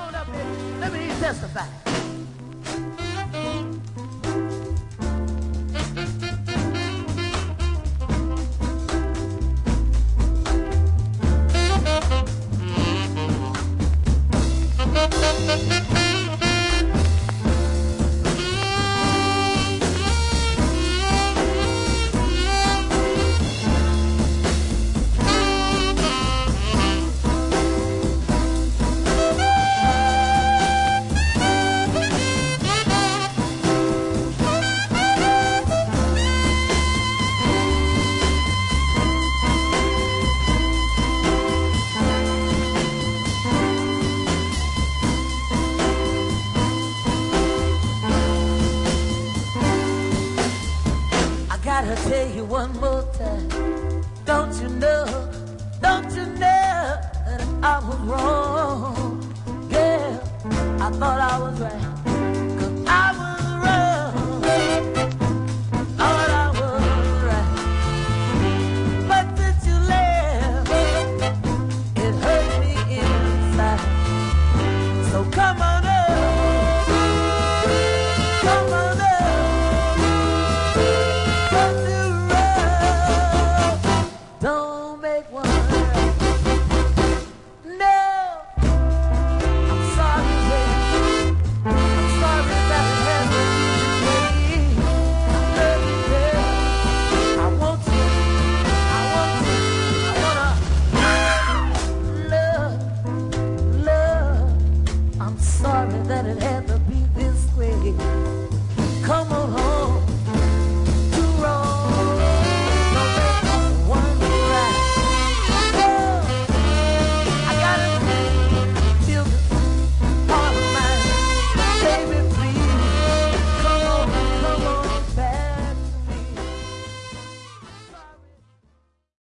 on up here. Let me hear you testify. Gotta tell you one more time. Don't you know that I was wrong? Yeah, I thought I was right.